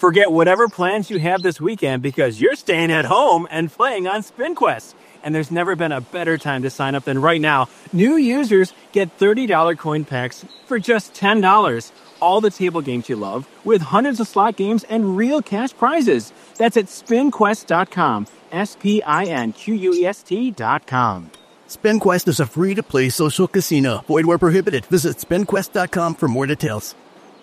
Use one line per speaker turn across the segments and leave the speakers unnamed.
Forget whatever plans you have this weekend because you're staying at home and playing on SpinQuest. And there's never been a better time to sign up than right now. New users get $30 coin packs for just $10. All the table games you love with hundreds of slot games and real cash prizes. That's at spinquest.com. SPINQUEST.com.
SpinQuest is a free-to-play social casino. Void where prohibited. Visit spinquest.com for more details.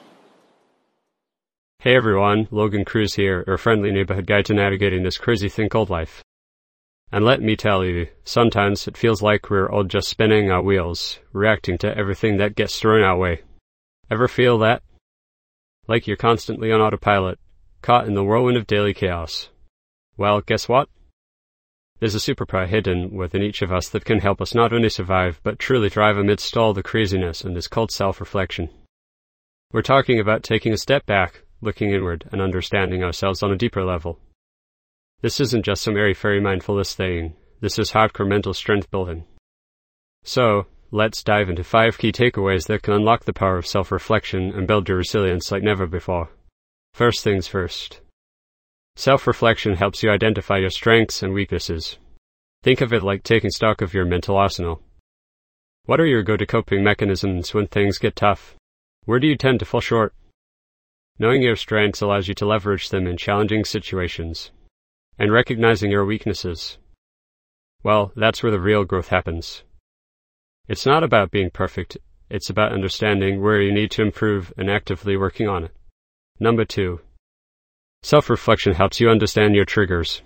Hey everyone, Logan Cruz here, your friendly neighborhood guide to navigating this crazy thing called life. And let me tell you, sometimes it feels like we're all just spinning our wheels, reacting to everything that gets thrown our way. Ever feel that? Like you're constantly on autopilot, caught in the whirlwind of daily chaos. Well, guess what? There's a superpower hidden within each of us that can help us not only survive, but truly thrive amidst all the craziness, and is called self-reflection. We're talking about taking a step back, looking inward, and understanding ourselves on a deeper level. This isn't just some airy-fairy mindfulness thing. This is hardcore mental strength building. So, let's dive into 5 key takeaways that can unlock the power of self-reflection and build your resilience like never before. First things first. Self-reflection helps you identify your strengths and weaknesses. Think of it like taking stock of your mental arsenal. What are your go-to coping mechanisms when things get tough? Where do you tend to fall short? Knowing your strengths allows you to leverage them in challenging situations. And recognizing your weaknesses, well, that's where the real growth happens. It's not about being perfect, it's about understanding where you need to improve and actively working on it. Number 2. Self-reflection helps you understand your triggers.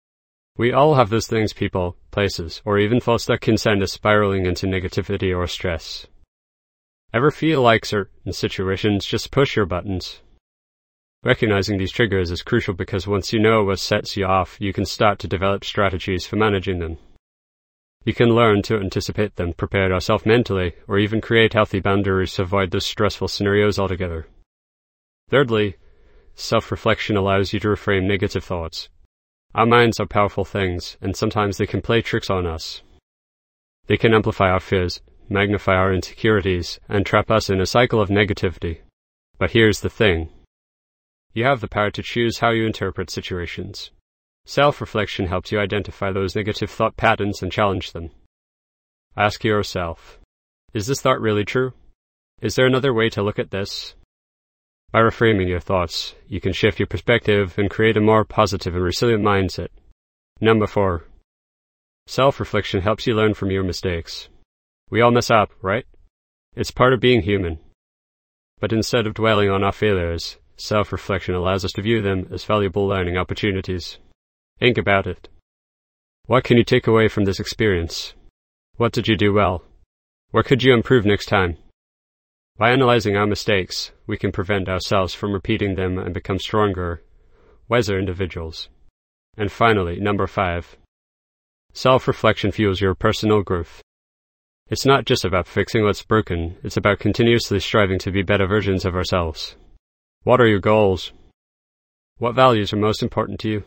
We all have those things, people, places, or even thoughts that can send us spiraling into negativity or stress. Ever feel like certain situations just push your buttons? Recognizing these triggers is crucial because once you know what sets you off, you can start to develop strategies for managing them. You can learn to anticipate them, prepare yourself mentally, or even create healthy boundaries to avoid those stressful scenarios altogether. Thirdly, self-reflection allows you to reframe negative thoughts. Our minds are powerful things, and sometimes they can play tricks on us. They can amplify our fears, magnify our insecurities, and trap us in a cycle of negativity. But here's the thing. You have the power to choose how you interpret situations. Self-reflection helps you identify those negative thought patterns and challenge them. Ask yourself, is this thought really true? Is there another way to look at this? By reframing your thoughts, you can shift your perspective and create a more positive and resilient mindset. Number 4. Self-reflection helps you learn from your mistakes. We all mess up, right? It's part of being human. But instead of dwelling on our failures, self-reflection allows us to view them as valuable learning opportunities. Think about it. What can you take away from this experience? What did you do well? Where could you improve next time? By analyzing our mistakes, we can prevent ourselves from repeating them and become stronger, wiser individuals. And finally, number 5. Self-reflection fuels your personal growth. It's not just about fixing what's broken, it's about continuously striving to be better versions of ourselves. What are your goals? What values are most important to you?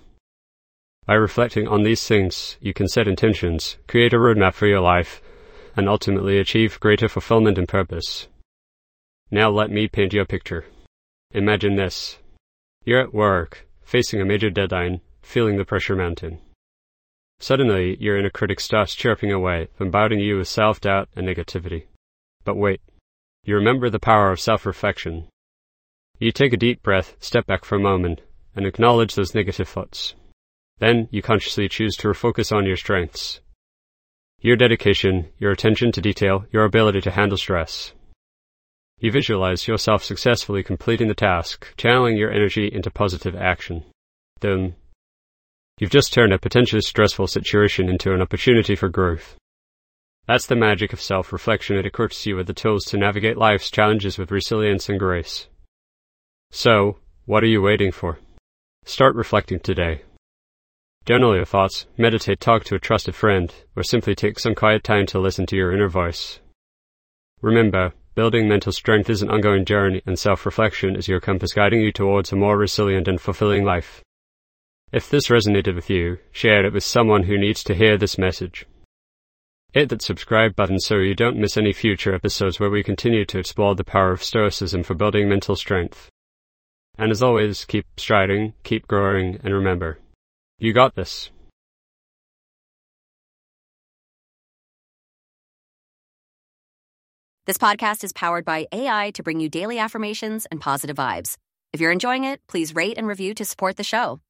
By reflecting on these things, you can set intentions, create a roadmap for your life, and ultimately achieve greater fulfillment and purpose. Now let me paint you a picture. Imagine this. You're at work, facing a major deadline, feeling the pressure mounting. Suddenly, your inner critic starts chirping away, bombarding you with self-doubt and negativity. But wait. You remember the power of self-reflection. You take a deep breath, step back for a moment, and acknowledge those negative thoughts. Then you consciously choose to refocus on your strengths. Your dedication, your attention to detail, your ability to handle stress. You visualize yourself successfully completing the task, channeling your energy into positive action. Then, you've just turned a potentially stressful situation into an opportunity for growth. That's the magic of self-reflection. It equips you with the tools to navigate life's challenges with resilience and grace. So, what are you waiting for? Start reflecting today. Journal your thoughts, meditate, talk to a trusted friend, or simply take some quiet time to listen to your inner voice. Remember, building mental strength is an ongoing journey, and self-reflection is your compass guiding you towards a more resilient and fulfilling life. If this resonated with you, share it with someone who needs to hear this message. Hit that subscribe button so you don't miss any future episodes where we continue to explore the power of Stoicism for building mental strength. And as always, keep striding, keep growing, and remember, you got this.
This podcast is powered by AI to bring you daily affirmations and positive vibes. If you're enjoying it, please rate and review to support the show.